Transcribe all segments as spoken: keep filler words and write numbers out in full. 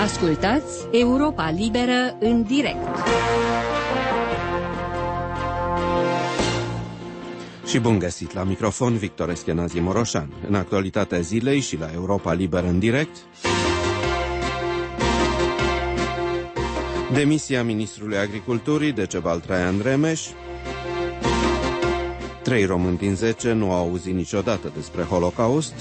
Ascultați Europa Liberă în direct. Și bun găsit la microfon, Victor Eschenazi Moroșan. În actualitatea zilei și la Europa Liberă în direct, demisia ministrului Agriculturii, Decebal Traian Remeș. Trei români din zece nu au auzit niciodată despre Holocaust.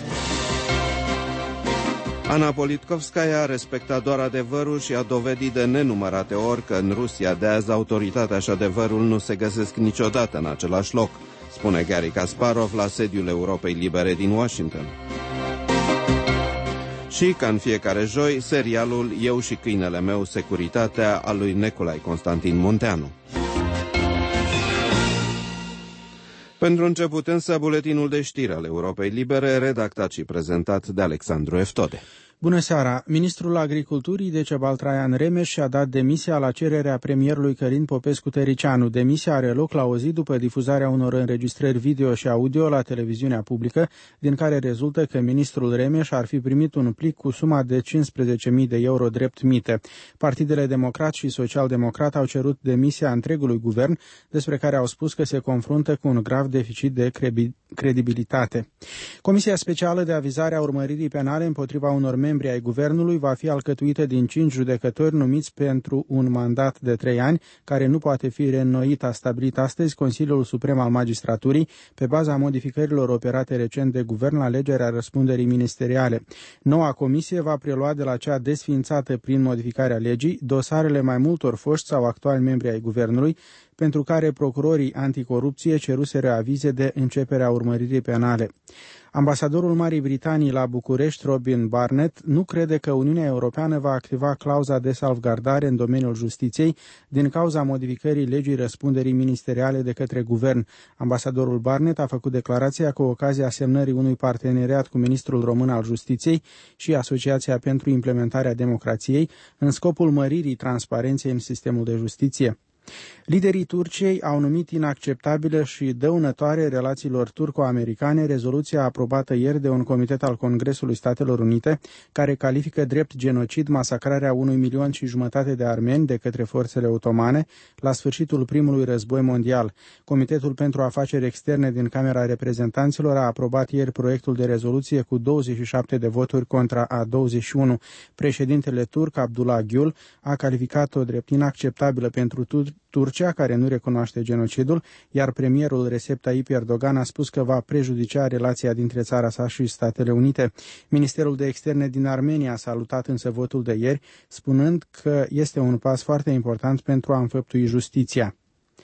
Ana Politkovskaya a respectat doar adevărul și a dovedit de nenumărate ori că în Rusia de azi autoritatea și adevărul nu se găsesc niciodată în același loc, spune Garry Kasparov la sediul Europei Libere din Washington. Și, ca în fiecare joi, serialul Eu și câinele meu, Securitatea, al lui Neculai Constantin Munteanu. Pentru început însă, buletinul de știri al Europei Libere, redactat și prezentat de Alexandru Eftode. Bună seara! Ministrul Agriculturii, Decebal Traian Remeș, și-a dat demisia la cererea premierului Călin Popescu-Tăricianu. Demisia are loc la o zi după difuzarea unor înregistrări video și audio la televiziunea publică, din care rezultă că ministrul Remeș ar fi primit un plic cu suma de cincisprezece mii de euro drept mită. Partidele Democrat și Social-Democrat au cerut demisia întregului guvern, despre care au spus că se confruntă cu un grav deficit de credibilitate. Comisia Specială de Avizare a Urmăririi Penale împotriva unor membri ai guvernului va fi alcătuită din cinci judecători numiți pentru un mandat de trei ani, care nu poate fi reînnoit, a stabilit astăzi Consiliul Suprem al Magistraturii, pe baza modificărilor operate recent de guvern la legerea răspunderii ministeriale. Noua comisie va prelua de la cea desființată prin modificarea legii dosarele mai multor foști sau actuali membri ai guvernului, pentru care procurorii anticorupție ceruseră avize de începerea urmăririi penale. Ambasadorul Marii Britanii la București, Robin Barnett, nu crede că Uniunea Europeană va activa clauza de salvgardare în domeniul justiției din cauza modificării legii răspunderii ministeriale de către guvern. Ambasadorul Barnett a făcut declarația cu ocazia semnării unui parteneriat cu ministrul român al Justiției și Asociația pentru Implementarea Democrației în scopul măririi transparenței în sistemul de justiție. Liderii Turciei au numit inacceptabilă și dăunătoare relațiilor turco-americane rezoluția aprobată ieri de un comitet al Congresului Statelor Unite, care califică drept genocid masacrarea unui milion și jumătate de armeni de către forțele otomane la sfârșitul primului război mondial. Comitetul pentru Afaceri Externe din Camera Reprezentanților a aprobat ieri proiectul de rezoluție cu douăzeci și șapte de voturi contra a douăzeci și unu. Președintele turc, Abdullah Gül, a calificat-o drept inacceptabilă pentru Turcia, care nu recunoaște genocidul, iar premierul Recep Tayyip Erdogan a spus că va prejudicia relația dintre țara sa și Statele Unite. Ministerul de Externe din Armenia a salutat însă votul de ieri, spunând că este un pas foarte important pentru a înfăptui justiția.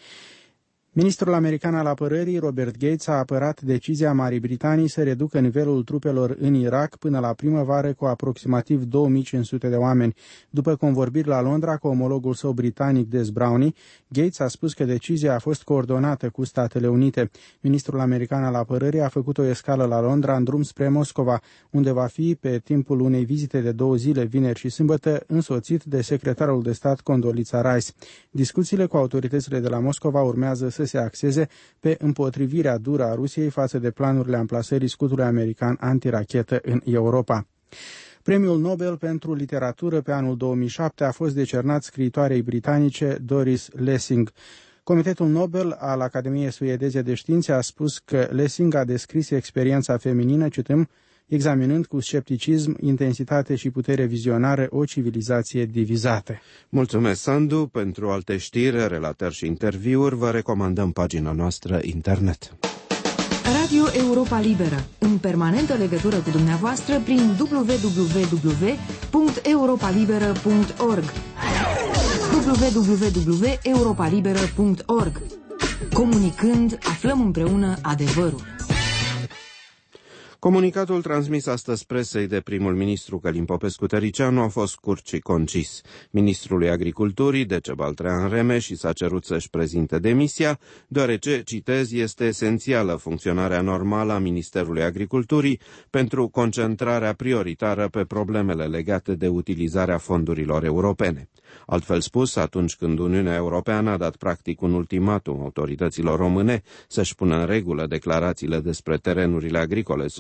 Ministrul american al apărării, Robert Gates, a apărat decizia Marii Britanii să reducă nivelul trupelor în Irak până la primăvară cu aproximativ două mii cinci sute de oameni. După convorbiri la Londra cu omologul său britanic Des Brownie, Gates a spus că decizia a fost coordonată cu Statele Unite. Ministrul american al apărării a făcut o escală la Londra în drum spre Moscova, unde va fi, pe timpul unei vizite de două zile, vineri și sâmbătă, însoțit de secretarul de stat Condoleezza Rice. Discuțiile cu autoritățile de la Moscova urmează să se axeze pe împotrivirea dură a Rusiei față de planurile amplasării scutului american antirachetă în Europa. Premiul Nobel pentru literatură pe anul două mii șapte a fost decernat scriitoarei britanice Doris Lessing. Comitetul Nobel al Academiei Suedeze de Științe a spus că Lessing a descris experiența feminină, cităm, examinând cu scepticism, intensitate și putere vizionară o civilizație divizată. Mulțumesc, Sandu. Pentru alte știri, relatări și interviuri, vă recomandăm pagina noastră internet. Radio Europa Liberă, în permanentă legătură cu dumneavoastră prin w w w punct europa liberă punct org w w w punct europa liberă punct org. Comunicând, aflăm împreună adevărul. Comunicatul transmis astăzi presei de primul ministru Călin Popescu-Tăricianu a fost scurt și concis. Ministrului Agriculturii, Decebal Traian Remeș, și s-a cerut să-și prezinte demisia, deoarece, citez, este esențială funcționarea normală a Ministerului Agriculturii pentru concentrarea prioritară pe problemele legate de utilizarea fondurilor europene. Altfel spus, atunci când Uniunea Europeană a dat practic un ultimatum autorităților române să-și pună în regulă declarațiile despre terenurile agricole sub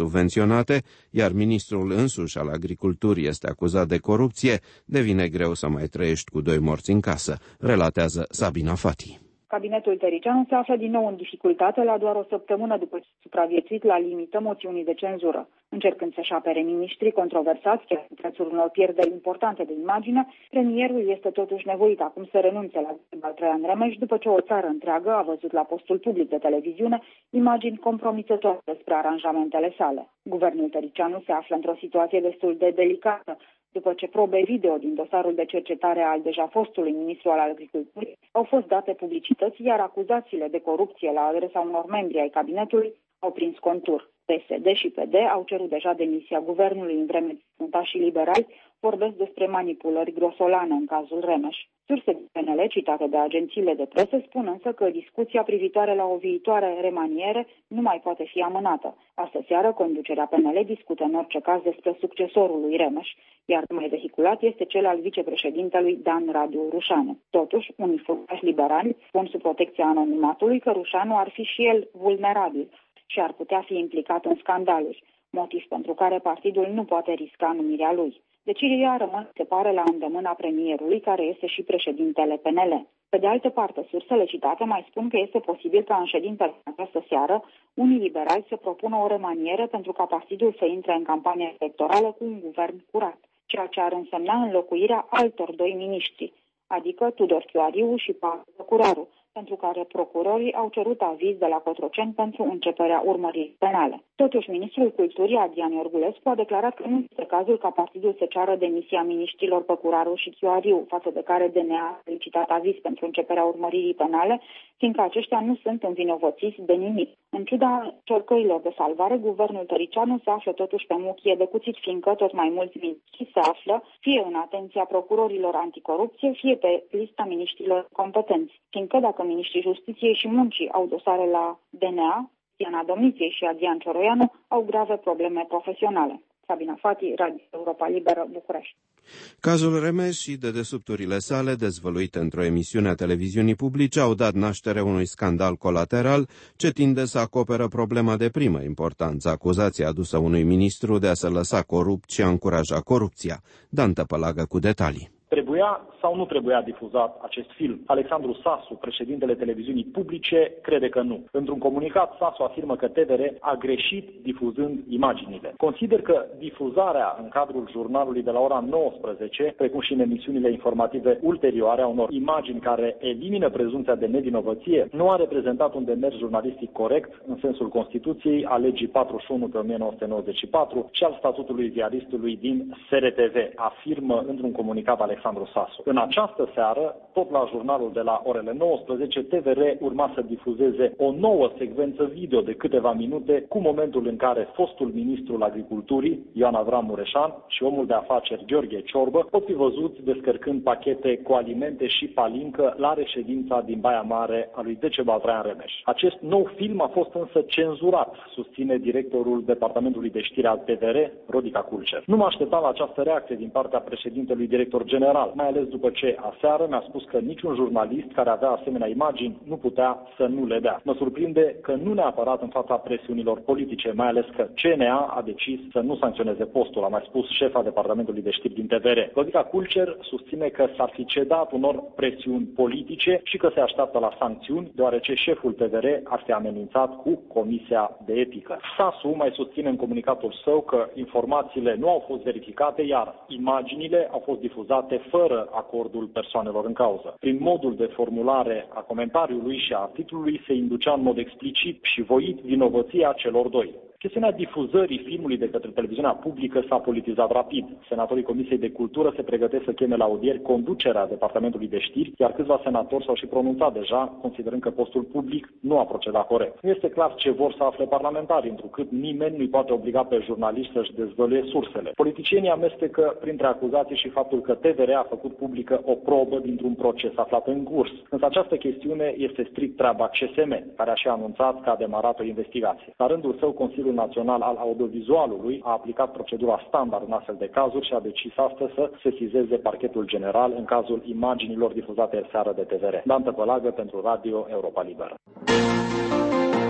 subvenționate, iar ministrul însuși al agriculturii este acuzat de corupție, devine greu să mai trăiești cu doi morți în casă, relatează Sabina Fati. Cabinetul Tăricianu se află din nou în dificultate la doar o săptămână după ce a supraviețuit la limită moțiunii de cenzură. Încercând să-și apere miniștrii controversați, chiar în prețul unor pierderi importante de imagine, premierul este totuși nevoit acum să renunțe la Decebal Traian Remeș după ce o țară întreagă a văzut la postul public de televiziune imagini compromițătoare despre aranjamentele sale. Guvernul Tăricianu se află într-o situație destul de delicată, după ce probe video din dosarul de cercetare al deja fostului ministru al agriculturii au fost date publicității, iar acuzațiile de corupție la adresa unor membri ai cabinetului au prins contur. P S D și P D au cerut deja demisia guvernului, în vreme ce fruntașii liberali vorbesc despre manipulări grosolane în cazul Remeș. Surse din P N L citate de agențiile de presă spun însă că discuția privitoare la o viitoare remaniere nu mai poate fi amânată. Astă seară, conducerea P N L discută în orice caz despre succesorul lui Remeș, iar mai vehiculat este cel al vicepreședintelui Dan Radu Rușanu. Totuși, unii fruntași liberali spun sub protecția anonimatului că Rușanu ar fi și el vulnerabil și ar putea fi implicat în scandaluri, motiv pentru care partidul nu poate risca numirea lui. Decizia rămâne, se pare, la îndemâna premierului, care este și președintele P N L. Pe de altă parte, sursele citate mai spun că este posibil ca în ședința din această seară unii liberali să propună o remaniere pentru ca partidul să intre în campania electorală cu un guvern curat, ceea ce ar însemna înlocuirea altor doi miniștri, adică Tudor Chiuariu și Pavel Curaru, pentru care procurorii au cerut aviz de la Cotroceni pentru începerea urmăririi penale. Totuși, ministrul culturii, Adrian Iorgulescu, a declarat că nu este cazul ca partidul să ceară demisia miniștrilor Păcuraru și Chiuariu, față de care D N A a solicitat aviz pentru începerea urmăririi penale, fiindcă aceștia nu sunt învinovățiți de nimic. În ciuda încercărilor de salvare, guvernul Tăricianu se află totuși pe muchie de cuțit, fiindcă tot mai mulți miniștri se află fie în atenția procurorilor anticorupție, fie pe lista miniștrilor competenți, fiindcă dacă miniștrii Justiției și Muncii au dosare la D N A, Diana Domniției și Adrian Cioroianu au grave probleme profesionale. Sabina Fati, Radio Europa Liberă, București. Cazul Remeș și dedesubturile sale, dezvăluite într-o emisiune a televiziunii publice, au dat naștere unui scandal colateral ce tinde să acoperă problema de primă importanță, acuzația adusă unui ministru de a se lăsa corupt și a încuraja corupția. Dan Tăpălagă cu detalii. Trebuia sau nu trebuia difuzat acest film? Alexandru Sasu, președintele televiziunii publice, crede că nu. Într-un comunicat, Sasu afirmă că T V R a greșit difuzând imaginile. Consider că difuzarea în cadrul jurnalului de la ora nouăsprezece, precum și în emisiunile informative ulterioare a unor imagini care elimină prezumția de nevinovăție, nu a reprezentat un demers jurnalistic corect în sensul Constituției, a legii patruzeci și unu pe o mie nouă sute nouăzeci și patru și al statutului ziaristului din S R T V, afirmă într-un comunicat Alexandru Sasu. În această seară, tot la jurnalul de la orele nouăsprezece, T V R urma să difuzeze o nouă secvență video de câteva minute cu momentul în care fostul ministru al agriculturii, Ioan Avram Mureșan, și omul de afaceri Gheorghe Ciorbă pot fi văzuți descărcând pachete cu alimente și palincă la reședința din Baia Mare a lui Decebal Traian Remeș. Acest nou film a fost însă cenzurat, susține directorul Departamentului de Știri al T V R, Rodica Culcer. Nu mă așteptam la această reacție din partea președintelui director general, mai ales după ce aseară mi-a spus că niciun jurnalist care avea asemenea imagini nu putea să nu le dea. Mă surprinde că nu neapărat în fața presiunilor politice, mai ales că C N A a decis să nu sancționeze postul, a mai spus șefa Departamentului de Știri din T V R. Rodica Culcer susține că s-ar fi cedat unor presiuni politice și că se așteaptă la sancțiuni, deoarece șeful T V R ar fi amenințat cu Comisia de Etică. Sasu mai susține în comunicatul său că informațiile nu au fost verificate, iar imaginile au fost difuzate fără acordul persoanelor în cauză. Prin modul de formulare a comentariului și a articolului se inducea în mod explicit și voit vinovăția celor doi. Chestiunea difuzării filmului de către televiziunea publică s-a politizat rapid. Senatorii Comisiei de Cultură se pregătesc să cheme la audieri conducerea Departamentului de Știri, iar câțiva senatori s-au și pronunțat deja, considerând că postul public nu a procedat corect. Nu este clar ce vor să afle parlamentarii, întrucât nimeni nu-i poate obliga pe jurnaliști să-și dezvăluie sursele. Politicienii amestecă printre acuzații și faptul că T V R a făcut publică o probă dintr-un proces aflat în curs. Însă această chestiune este strict treaba C S M, care a și anunțat că a demarat o investigație. La rândul său, Consiliul Național al Audiovizualului a aplicat procedura standard în astfel de cazuri și a decis astăzi să sesizeze Parchetul General în cazul imaginilor difuzate seară de T V R. Dan Tăpălagă pentru Radio Europa Liberă.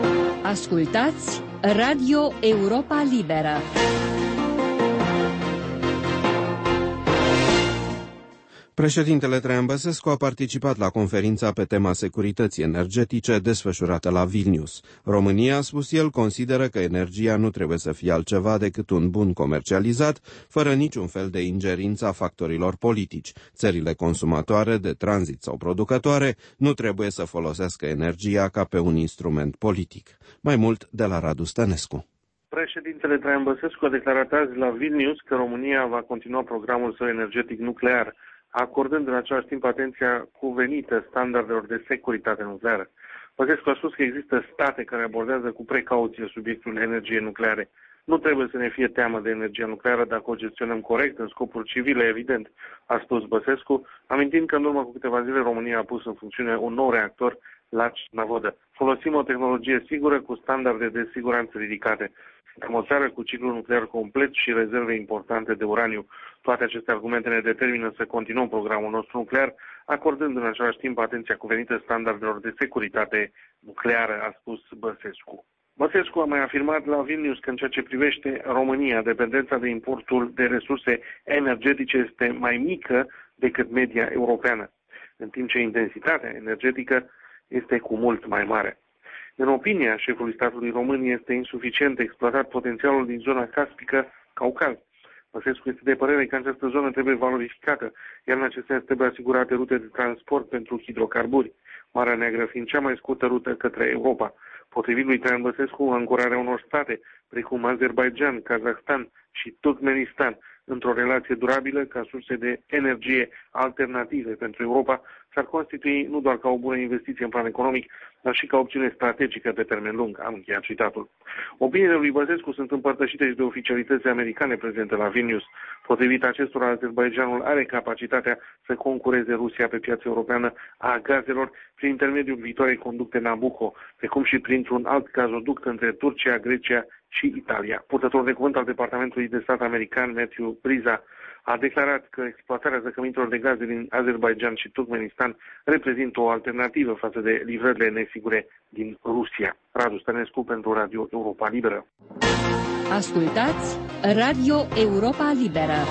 Ascultați Radio Europa Liberă. Președintele Traian Băsescu a participat la conferința pe tema securității energetice desfășurată la Vilnius. România, a spus el, consideră că energia nu trebuie să fie altceva decât un bun comercializat, fără niciun fel de ingerință a factorilor politici. Țările consumatoare, de tranzit sau producătoare, nu trebuie să folosească energia ca pe un instrument politic. Mai mult de la Radu Stănescu. Președintele Traian Băsescu a declarat azi la Vilnius că România va continua programul său energetic nuclear, acordând în același timp atenția cuvenită standardelor de securitate nucleară. Băsescu a spus că există state care abordează cu precauție subiectul energiei nucleare. Nu trebuie să ne fie teamă de energia nucleară dacă o gestionăm corect, în scopuri civile, evident, a spus Băsescu, amintind că în urmă cu câteva zile România a pus în funcțiune un nou reactor la Cernavodă. Folosim o tehnologie sigură cu standarde de siguranță ridicate. Suntem o țară cu ciclu nuclear complet și rezerve importante de uraniu. Toate aceste argumente ne determină să continuăm programul nostru nuclear, acordând în același timp atenția cuvenită standardelor de securitate nucleară, a spus Băsescu. Băsescu a mai afirmat la Vilnius că în ceea ce privește România, dependența de importul de resurse energetice este mai mică decât media europeană, în timp ce intensitatea energetică este cu mult mai mare. În opinia șefului statului român, este insuficient exploatat potențialul din zona caspică Caucaz. Băsescu este de părere că această zonă trebuie valorificată, iar în acest sens trebuie asigurate rute de transport pentru hidrocarburi, Marea Neagră fiind cea mai scurtă rută către Europa. Potrivit lui Traian Băsescu, ancorarea unor state, precum Azerbaidjan, Kazahstan și Turkmenistan, într-o relație durabilă ca surse de energie alternative pentru Europa, s-ar constitui nu doar ca o bună investiție în plan economic, dar și ca opțiune strategică pe termen lung, am încheiat citatul. Opiniile lui Băsescu sunt împărtășite și de oficialități americane prezente la Vilnius. Potrivit acestora, Azerbaidjanul are capacitatea să concureze Rusia pe piața europeană a gazelor prin intermediul viitoarei conducte Nabucco, precum și printr-un alt gazoduct între Turcia, Grecia și Italia. Purtătorul de cuvânt al Departamentului de Stat american, Matthew Priza, a declarat că exploatarea zăcămintelor de gaze din Azerbaidjan și Turkmenistan reprezintă o alternativă față de livrările nesigure din Rusia. Radu Stănescu pentru Radio Europa Liberă. Ascultați Radio Europa Liberă.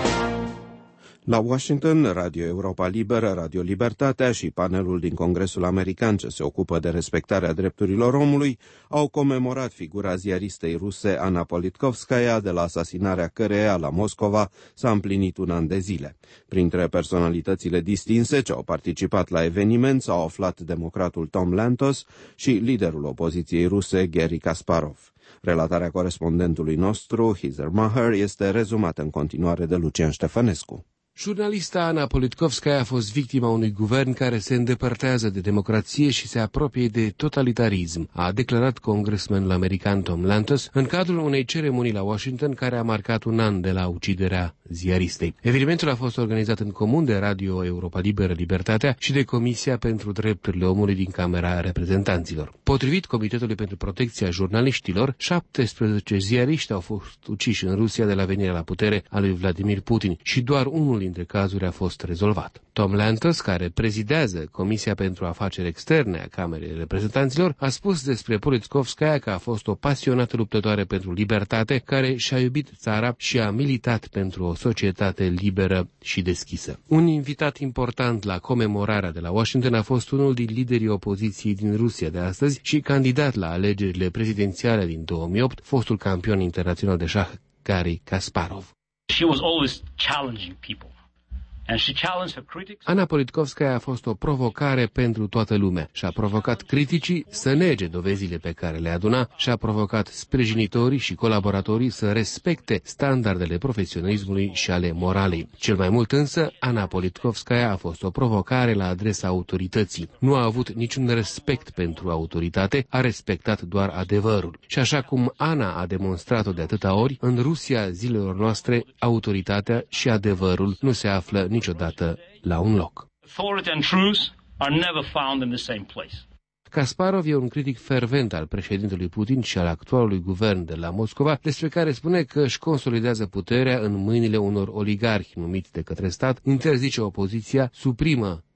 La Washington, Radio Europa Liberă, Radio Libertatea și panelul din Congresul American ce se ocupă de respectarea drepturilor omului au comemorat figura ziaristei ruse Ana Politkovskaya, de la asasinarea căreia la Moscova s-a împlinit un an de zile. Printre personalitățile distinse ce au participat la eveniment s-au aflat democratul Tom Lantos și liderul opoziției ruse Garry Kasparov. Relatarea corespondentului nostru, Heather Maher, este rezumată în continuare de Lucian Ștefănescu. Jurnalista Ana Politkovskaya a fost victima unui guvern care se îndepărtează de democrație și se apropie de totalitarism, a declarat congresmanul american Tom Lantos în cadrul unei ceremonii la Washington care a marcat un an de la uciderea ziaristei. Evenimentul a fost organizat în comun de Radio Europa Liberă Libertatea și de Comisia pentru Drepturile Omului din Camera Reprezentanților. Potrivit Comitetului pentru Protecția Jurnaliștilor, șaptesprezece ziariști au fost uciși în Rusia de la venirea la putere a lui Vladimir Putin și doar unul dintre cazuri a fost rezolvat. Tom Lantos, care prezidează Comisia pentru Afaceri Externe a Camerei Reprezentanților, a spus despre Politkovskaya că a fost o pasionată luptătoare pentru libertate, care și-a iubit țara și a militat pentru o societate liberă și deschisă. Un invitat important la comemorarea de la Washington a fost unul din liderii opoziției din Rusia de astăzi și candidat la alegerile prezidențiale din două mii opt, fostul campion internațional de șah Garry Kasparov. She was always challenging people. And she challenged her critics. Ana Politkovskaya a fost o provocare pentru toată lumea și a provocat criticii să nege dovezile pe care le aduna și a provocat sprijinitorii și colaboratorii să respecte standardele profesionalismului și ale moralei. Cel mai mult însă, Ana Politkovskaya a fost o provocare la adresa autorității. Nu a avut niciun respect pentru autoritate, a respectat doar adevărul. Și așa cum Ana a demonstrat-o de atâta ori, în Rusia zilelor noastre, autoritatea și adevărul nu se află niciodată la un loc. Authority and truth are never found in the same place. Kasparov e un critic fervent al președintelui Putin și al actualului guvern de la Moscova, despre care spune că își consolidează puterea în mâinile unor oligarhi numiți de către stat, interzice opoziția, suprimă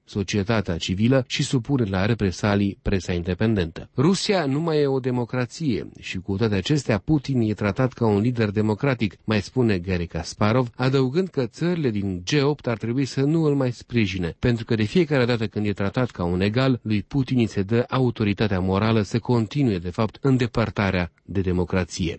societatea civilă și supune la represalii presa independentă. Rusia nu mai e o democrație și cu toate acestea Putin e tratat ca un lider democratic, mai spune Garry Kasparov, adăugând că țările din G opt ar trebui să nu îl mai sprijine, pentru că de fiecare dată când e tratat ca un egal, lui Putin îi se dă autoritatea morală să continue, de fapt, îndepărtarea de democrație.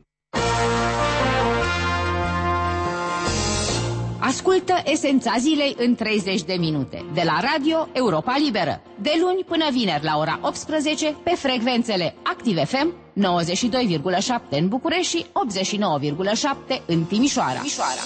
Ascultă esența zilei în treizeci de minute, de la Radio Europa Liberă, de luni până vineri la ora optsprezece, pe frecvențele Activ F M nouăzeci și doi virgulă șapte în București și optzeci și nouă virgulă șapte în Timișoara. Timișoara.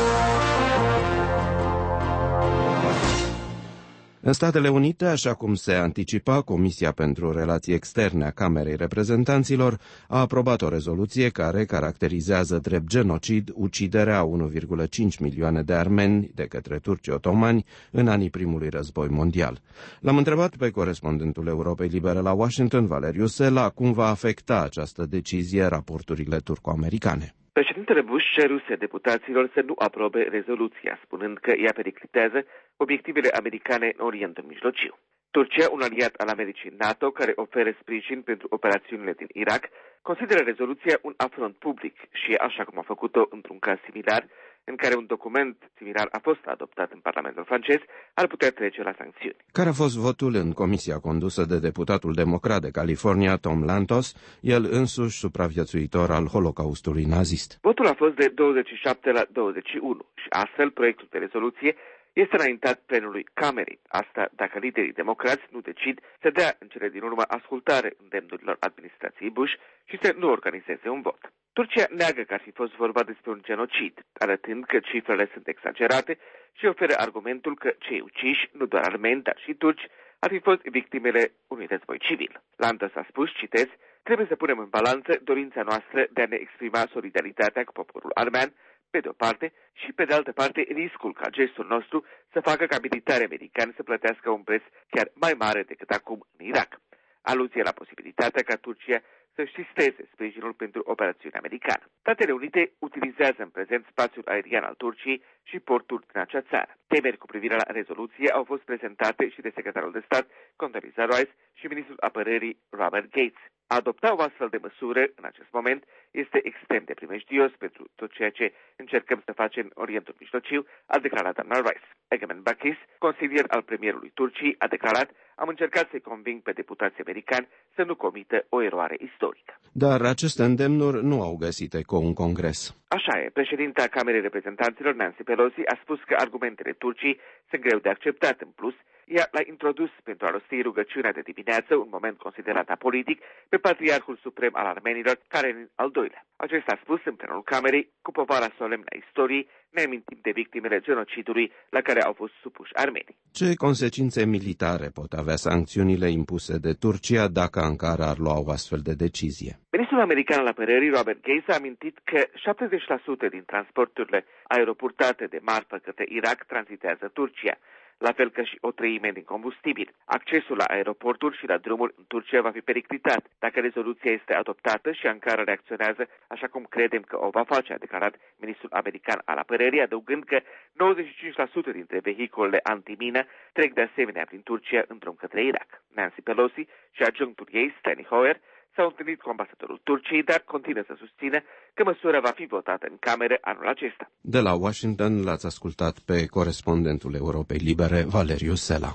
În Statele Unite, așa cum se anticipa, Comisia pentru Relații Externe a Camerei Reprezentanților a aprobat o rezoluție care caracterizează drept genocid uciderea a unu virgulă cinci milioane de armeni de către turcii otomani în anii primului război mondial. L-am întrebat pe corespondentul Europei Libere la Washington, Valeriu Sela, cum va afecta această decizie raporturile turco-americane. Președintele Bush ceruse deputaților să nu aprobe rezoluția, spunând că ea periclitează obiectivele americane în Orientul Mijlociu. Turcia, un aliat al Americii NATO care oferă sprijin pentru operațiunile din Irak, consideră rezoluția un afront public și, așa cum a făcut-o într-un caz similar, în care un document similar a fost adoptat în Parlamentul francez, ar putea trece la sancțiuni. Care a fost votul în comisia condusă de deputatul democrat de California, Tom Lantos, el însuși supraviețuitor al Holocaustului nazist? Votul a fost de douăzeci și șapte la douăzeci și unu și astfel proiectul de rezoluție este înaintat plenului Camerei. Asta dacă liderii democrați nu decid să dea în cele din urmă ascultare îndemnurilor administrației Bush și să nu organizeze un vot. Turcia neagă că ar fi fost vorba despre un genocid, arătând că cifrele sunt exagerate și oferă argumentul că cei uciși, nu doar armeni, dar și turci, ar fi fost victimele unui război civil. Lantos a spus, citez, trebuie să punem în balanță dorința noastră de a ne exprima solidaritatea cu poporul armean, pe de o parte, și pe de altă parte riscul ca gestul nostru să facă ca militarii americani să plătească un preț chiar mai mare decât acum în Irak. Aluzie la posibilitatea ca Turcia să-și sisteze sprijinul pentru operațiunea americană. Statele Unite utilizează în prezent spațiul aerian al Turciei și porturi din acea țară. Temeri cu privire la rezoluție au fost prezentate și de secretarul de stat Condoleezza Rice și ministrul apărării Robert Gates. A adopta o astfel de măsură în acest moment este extrem de primejdios pentru tot ceea ce încercăm să facem în Orientul Mijlociu, a declarat doamna Rice. Egemen Bakis, consilier al premierului Turciei, a declarat: am încercat să-i conving pe deputații americani să nu comită o eroare istorică. Dar aceste îndemnuri nu au găsit eco în Congres. Așa e, președinta Camerei Reprezentanților, Nancy Pelosi, a spus că argumentele Turciei sunt greu de acceptat. În plus, ea l-a introdus pentru a rosti rugăciunea de dimineață, un moment considerat apolitic, pe Patriarhul Suprem al Armenilor, care în al doilea. Acesta a spus în plenul Camerei, cu povara solemnă a istoriei, ne amintim de victimele genocidului la care au fost supuși armenii. Ce consecințe militare pot avea sancțiunile impuse de Turcia dacă Ankara ar lua o astfel de decizie? Ministrul american al apărării, Robert Gates, a amintit că șaptezeci la sută din transporturile aeroportate de marfă către Irak tranzitează Turcia, la fel ca și o treime din combustibil. Accesul la aeroporturi și la drumuri în Turcia va fi periclitat dacă rezoluția este adoptată și Ankara reacționează așa cum credem că o va face, a declarat ministrul american al apărării, adăugând că nouăzeci și cinci la sută dintre vehiculele antimină trec de asemenea prin Turcia în drum către Irak. Nancy Pelosi și adjunctul ei, Steny Hoyer, s-au întâlnit cu ambasadorul Turciei, dar continuă să susțină că măsura va fi votată în cameră anul acesta. De la Washington l-ați ascultat pe corespondentul Europei Libere, Valeriu Sela.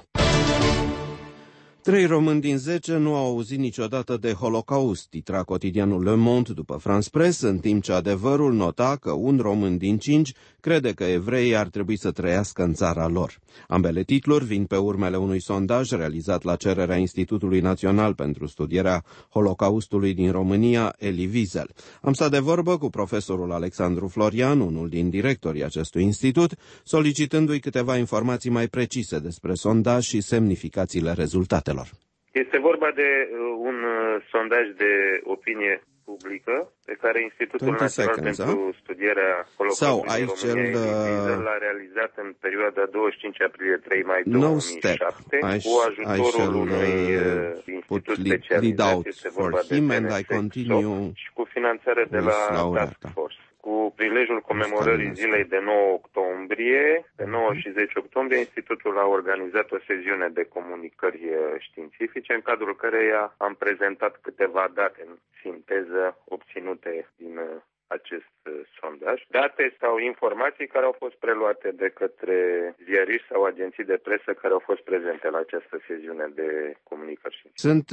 Trei români din zece nu au auzit niciodată de Holocaust, titra cotidianul Le Monde după France Press, în timp ce Adevărul nota că un român din cinci crede că evreii ar trebui să trăiască în țara lor. Ambele titluri vin pe urmele unui sondaj realizat la cererea Institutului Național pentru Studierea Holocaustului din România, Elie Wiesel. Am stat de vorbă cu profesorul Alexandru Florian, unul din directorii acestui institut, solicitându-i câteva informații mai precise despre sondaj și semnificațiile rezultatelor. Este vorba de un sondaj de opinie publică pe care Institutul Național pentru Studierea Holocaustului din România l-a realizat în perioada douăzeci și cinci aprilie - trei mai două mii șapte cu ajutorul unui institut specializat, este vorba de N S E C și cu finanțare de la Task Force. Cu prilejul comemorării zilei de nouă octombrie, octombrie, pe nouă și zece octombrie, Institutul a organizat o sesiune de comunicări științifice, în cadrul căreia am prezentat câteva date în sinteză obținute din acest sondaj. Date sau informații care au fost preluate de către ziariști sau agenții de presă care au fost prezente la această sesiune de comunicări științifice. Sunt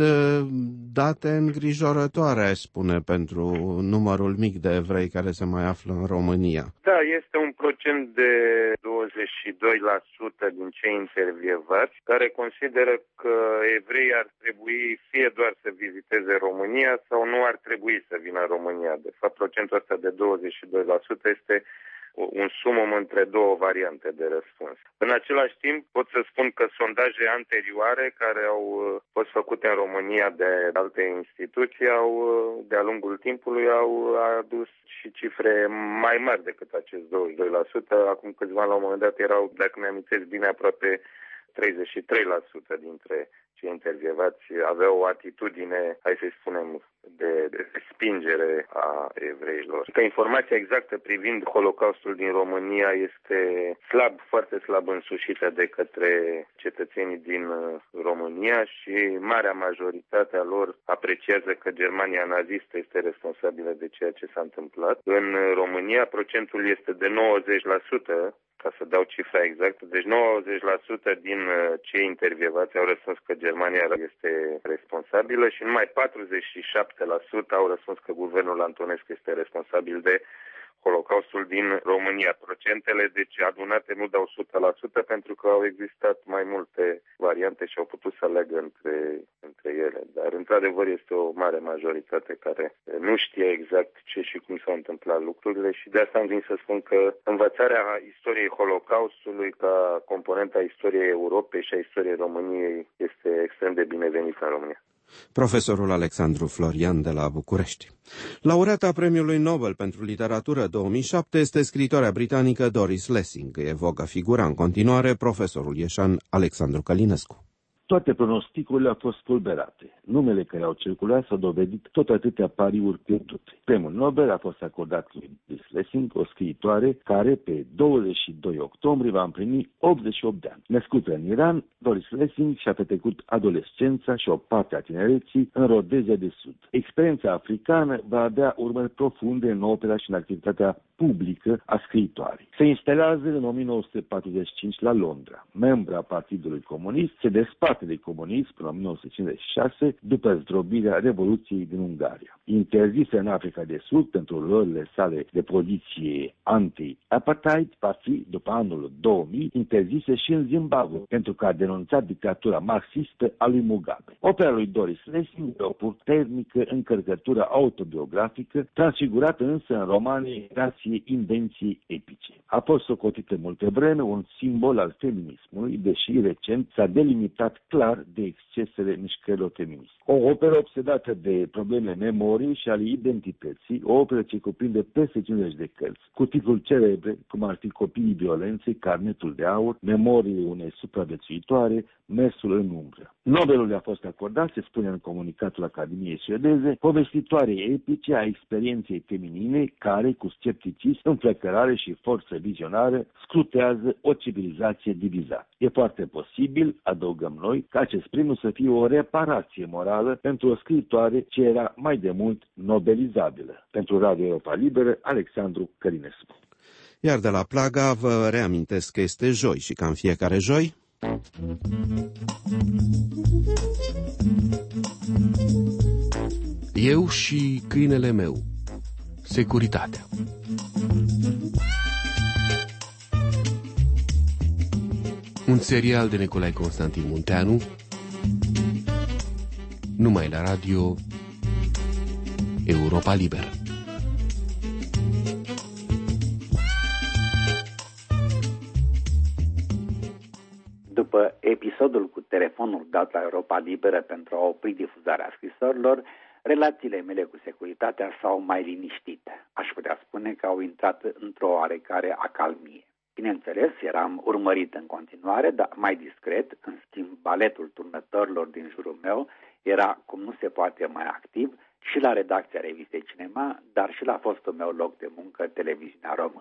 date îngrijorătoare, aș spune, pentru numărul mic de evrei care se mai află în România. Da, este un procent de douăzeci și doi la sută din cei intervievați care consideră că evreii ar trebui fie doar să viziteze România sau nu ar trebui să vină în România. De fapt, procentul ăsta de douăzeci și doi la sută este un sumum între două variante de răspuns. În același timp, pot să spun că sondaje anterioare care au fost făcute în România de alte instituții au, de-a lungul timpului, au adus și cifre mai mari decât acest douăzeci și doi la sută. Acum câțiva, la un moment dat, erau, dacă mi-amintesc bine, aproape treizeci și trei la sută dintre cei intervievați aveau o atitudine, hai să-i spunem, de, de respingere a evreilor. Că informația exactă privind Holocaustul din România este slab, foarte slab însușită de către cetățenii din România și marea majoritate a lor apreciază că Germania nazistă este responsabilă de ceea ce s-a întâmplat. În România procentul este de nouăzeci la sută, ca să dau cifra exactă, deci nouăzeci la sută din cei intervievați au răspuns că Germania este responsabilă și numai patruzeci și șapte la sută au răspuns că guvernul Antonescu este responsabil de Holocaustul din România. Procentele, deci adunate, nu dau o sută la sută pentru că au existat mai multe variante și au putut să aleagă între, între ele. Dar, într-adevăr, este o mare majoritate care nu știe exact ce și cum s-au întâmplat lucrurile și de asta am venit să spun că învățarea istoriei Holocaustului ca componenta istoriei Europei și a istoriei României este extrem de binevenită în România. Profesorul Alexandru Florian de la București. Laureata Premiului Nobel pentru Literatură două mii șapte este scriitoarea britanică Doris Lessing. Evocă figura în continuare profesorul ieșan Alexandru Călinescu. Toate pronosticurile au fost spulberate. Numele care au circulat s-au dovedit tot atâtea pariuri pierdute. Premiul Nobel a fost acordat lui Doris Lessing, o scriitoare care pe douăzeci și doi octombrie va împlini optzeci și opt de ani. Născută în Iran, Doris Lessing și-a petrecut adolescența și o parte a tinereții în Rodezia de Sud. Experiența africană va avea urmări profunde în opera și în activitatea publică a scriitoarei. Se instalează în o mie nouă sute patruzeci și cinci la Londra. Membra Partidului Comunist, se desparte de comunism până în o mie nouă sute cincizeci și șase, după zdrobirea Revoluției din Ungaria. Interzisă în Africa de Sud pentru luările sale de poziție anti-apartheid, va fi, după anul două mii, interzisă și în Zimbabwe, pentru că a denunțat dictatura marxistă a lui Mugabe. Opera lui Doris Lessing e o puternică încărcătură autobiografică, transfigurată însă în romane grație invenții epice. A fost socotită multe vreme un simbol al feminismului, deși recent s-a delimitat clar de excesele mișcărilor feministe. O operă obsedată de probleme memorii și ale identității, o operă ce cuprinde peste cincizeci de cărți, cu titluri celebre, cum ar fi Copiii violenței, Carnetul de aur, Memoriile unei supraviețuitoare, Mersul în umbră. Nobelul le-a fost acordat, se spune în comunicatul Academiei Suedeze, povestitoare epice a experienței feminine care, cu scepticism, înflăcărare și forță vizionară, scrutează o civilizație divizată. E foarte posibil, adăugăm noi, ca acest premiu să fie o reparație morală pentru o scriitoare ce era mai de mult nobelizabilă. Pentru Radio Europa Liberă, Alexandru Călinescu. Iar de la Plaga vă reamintesc că este joi și ca în fiecare joi... Eu și câinele meu. Securitatea. Un serial de Nicolae Constantin Munteanu, numai la Radio Europa Liberă. După episodul cu telefonul dat la Europa Liberă pentru a opri difuzarea scrisorilor, relațiile mele cu securitatea s-au mai liniștit. Aș putea spune că au intrat într-o oarecare acalmie. Bineînțeles, eram urmărit în continuare, dar mai discret. În schimb, baletul turnătorilor din jurul meu era cum nu se poate mai activ și la redacția revistei Cinema, dar și la fostul meu loc de muncă, Televiziunea Română.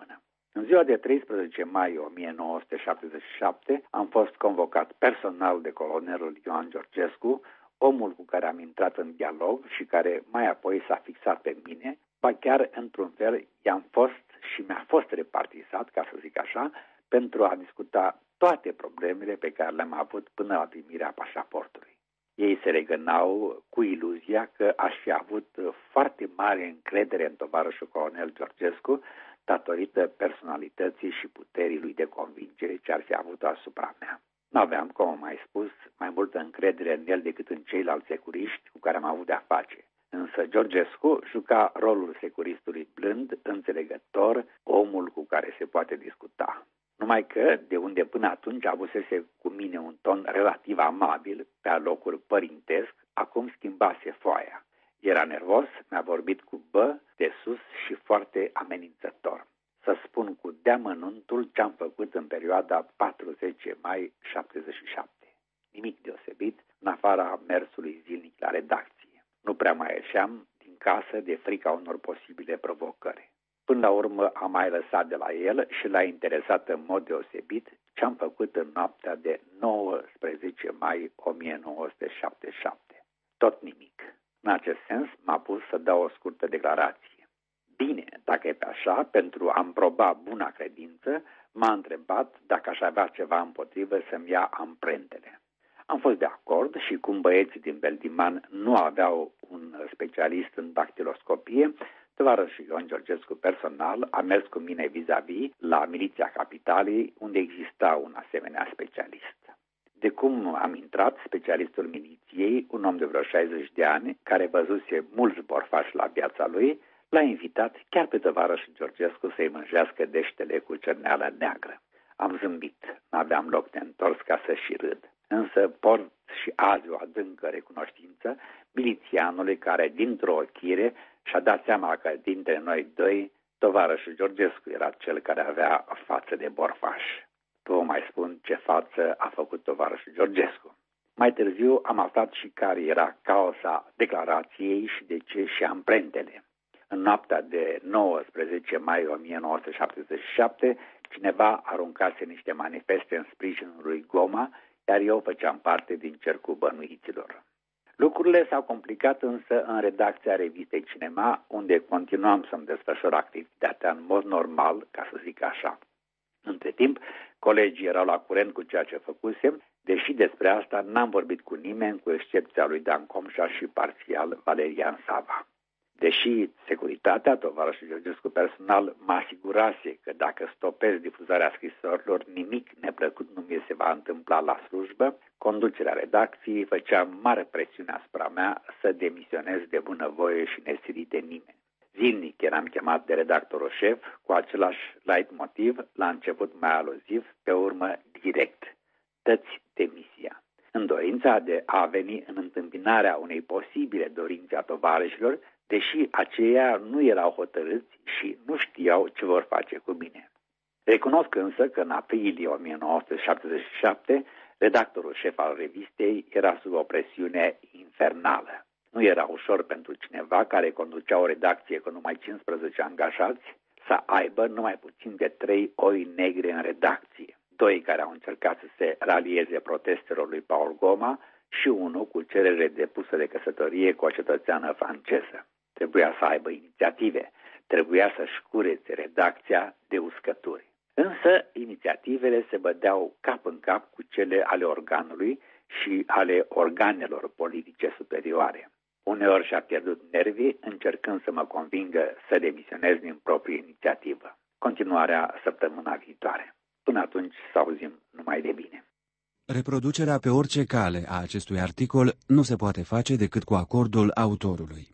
În ziua de treisprezece mai o mie nouă sute șaptezeci și șapte am fost convocat personal de colonelul Ioan Georgescu, omul cu care am intrat în dialog și care mai apoi s-a fixat pe mine, ba chiar într-un fel i-am fost și mi-a fost repartizat, ca să zic așa, pentru a discuta toate problemele pe care le-am avut până la primirea pașaportului. Ei se regănau cu iluzia că aș fi avut foarte mare încredere în tovarășul colonel Georgescu, datorită personalității și puterii lui de convingere ce ar fi avut asupra mea. N-aveam, cum am mai spus, mai multă încredere în el decât în ceilalți securiști cu care am avut de-a face. Însă Georgescu juca rolul securistului blând, înțelegător, omul cu care se poate discuta. Numai că, de unde până atunci avusese cu mine un ton relativ amabil, pe alocuri părintesc, acum schimbase foaia. Era nervos, mi-a vorbit cu bă, de sus și foarte amenințător. Să spun cu deamănuntul ce-am făcut în perioada patruzeci mai șaptezeci și șapte. Nimic deosebit, în afara mersului zilnic la redacție. Nu prea mai ieșeam din casă de frica unor posibile provocări. Până la urmă am mai lăsat de la el și l-a interesat în mod deosebit ce-am făcut în noaptea de nouăsprezece mai o mie nouă sute șaptezeci și șapte. Tot nimic. În acest sens m-a pus să dau o scurtă declarație. Bine, dacă e pe așa, pentru a-mi proba buna credință, m-a întrebat dacă aș avea ceva împotrivă să-mi ia amprentele. Am fost de acord și cum băieții din Beldiman nu aveau un specialist în dactiloscopie, tovarășul Ion Georgescu personal a mers cu mine vis-a-vis la Miliția Capitalei, unde exista un asemenea specialist. De cum am intrat, specialistul miliției, un om de vreo șaizeci de ani, care văzuse mulți borfași la viața lui, l-a invitat chiar pe tovarășul Georgescu să-i mânjească deștele cu cerneală neagră. Am zâmbit, n-aveam loc de întors ca să și râd. Însă port și azi o adâncă recunoștință milițianului care, dintr-o ochire, și-a dat seama că dintre noi doi, tovarășul Georgescu era cel care avea față de borfaș. Vă mai spun ce față a făcut tovarășul Georgescu. Mai târziu am aflat și care era cauza declarației și de ce și amprentele. În noaptea de nouăsprezece mai o mie nouă sute șaptezeci și șapte, cineva aruncase niște manifeste în sprijinul lui Goma, iar eu făceam parte din cercul bănuiților. Lucrurile s-au complicat însă în redacția revistei Cinema, unde continuam să-mi desfășor activitatea în mod normal, ca să zic așa. Între timp, colegii erau la curent cu ceea ce făcusem, deși despre asta n-am vorbit cu nimeni, cu excepția lui Dan Comșa și parțial Valerian Sava. Deși securitatea, tovarășul Georgescu personal, mă asigurase că dacă stopez difuzarea scrisorilor, nimic neplăcut nu mi se va întâmpla la slujbă, conducerea redacției făcea mare presiune asupra mea să demisionez de bunăvoie și nesilit de nimeni. Zilnic eram chemat de redactorul șef cu același leitmotiv, la început mai aluziv, pe urmă direct. Dă-ți demisia. În dorința de a veni în întâmpinarea unei posibile dorințe a tovarășilor, deși aceia nu erau hotărâți și nu știau ce vor face cu mine. Recunosc însă că în aprilie o mie nouă sute șaptezeci și șapte, redactorul șef al revistei era sub o presiune infernală. Nu era ușor pentru cineva care conducea o redacție cu numai cincisprezece angajați să aibă numai puțin de trei oi negre în redacție. Doi care au încercat să se ralieze protestelor lui Paul Goma și unul cu cerere depusă de căsătorie cu o cetățeană franceză. Trebuia să aibă inițiative, trebuia să-și curețe redacția de uscături. Însă inițiativele se bădeau cap în cap cu cele ale organului și ale organelor politice superioare. Uneori și-a pierdut nervii încercând să mă convingă să demisionez din proprie inițiativă. Continuarea săptămâna viitoare. Până atunci să auzim numai de bine. Reproducerea pe orice cale a acestui articol nu se poate face decât cu acordul autorului.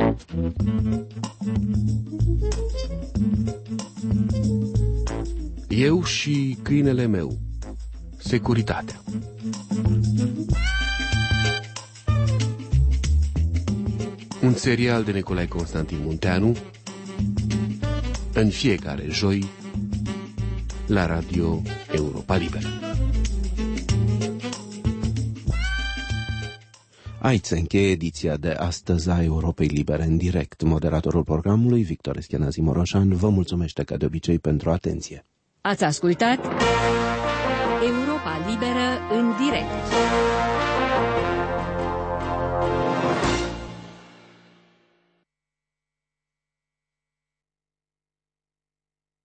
Eu și câinele meu. Securitatea. Un serial de Nicolae Constantin Munteanu, în fiecare joi la Radio Europa Liberă. Aici se încheie ediția de astăzi a Europei Libere în direct. Moderatorul programului, Victor Eschenazi Moroșan, vă mulțumește ca de obicei pentru atenție. Ați ascultat Europa Liberă în direct.